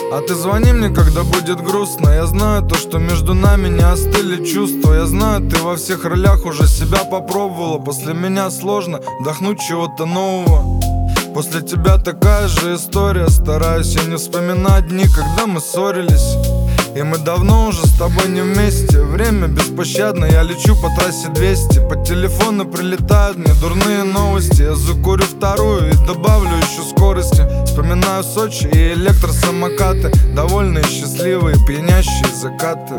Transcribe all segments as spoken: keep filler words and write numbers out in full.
А ты звони мне, когда будет грустно. Я знаю то, что между нами не остыли чувства. Я знаю, ты во всех ролях уже себя попробовала. После меня сложно вдохнуть чего-то нового. После тебя такая же история. Стараюсь я не вспоминать дни, когда мы ссорились. И мы давно уже с тобой не вместе. Время беспощадно, я лечу по трассе двести. По телефону прилетают мне дурные новости. Я закурю вторую и добавлю еще скорости. Вспоминаю Сочи и электросамокаты, довольные, счастливые, пьянящие закаты.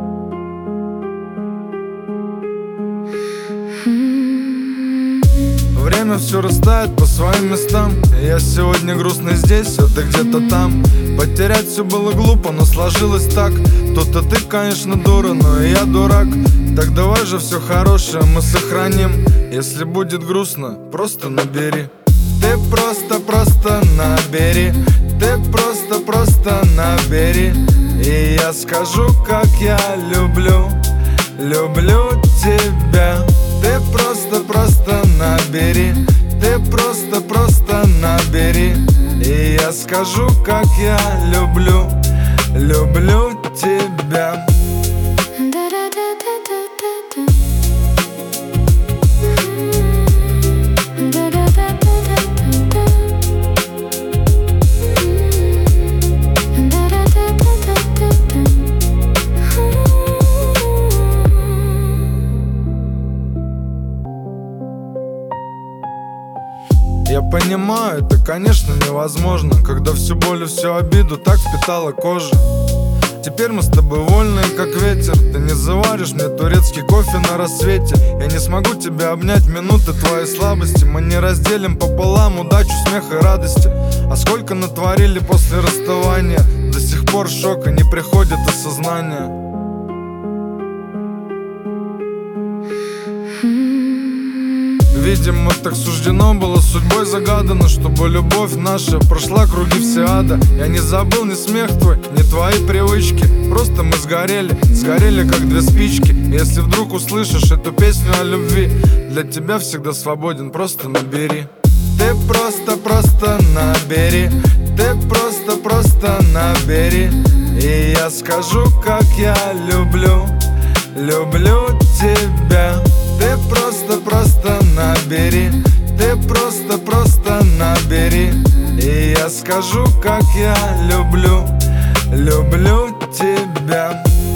Время все растает по своим местам. И я сегодня грустный здесь, а ты где-то там. Потерять все было глупо, но сложилось так. То-то ты, конечно, дура, но и я дурак. Так давай же все хорошее мы сохраним. Если будет грустно, просто набери. Ты просто-просто набери. Ты просто-просто набери. И я скажу, как я люблю. Люблю тебя. Ты просто-просто набери. Ты просто-просто набери. И я скажу, как я люблю. Люблю тебя. Я понимаю, это, конечно, невозможно, когда всю боль и всю обиду так впитала кожа. Теперь мы с тобой вольные, как ветер. Ты не заваришь мне турецкий кофе на рассвете. Я не смогу тебя обнять минуты твоей слабости. Мы не разделим пополам удачу, смех и радости. А сколько натворили после расставания. До сих пор шока не приходит осознание. Видимо, так суждено было, судьбой загадано, чтобы любовь наша прошла круги все ада. Я не забыл ни смех твой, ни твои привычки. Просто мы сгорели, сгорели как две спички. Если вдруг услышишь эту песню о любви, для тебя всегда свободен, просто набери. Ты просто-просто набери. Ты просто-просто набери. И я скажу, как я люблю. Люблю тебя. Ты просто-просто набери. Ты просто-просто набери. И я скажу, как я люблю. Люблю тебя.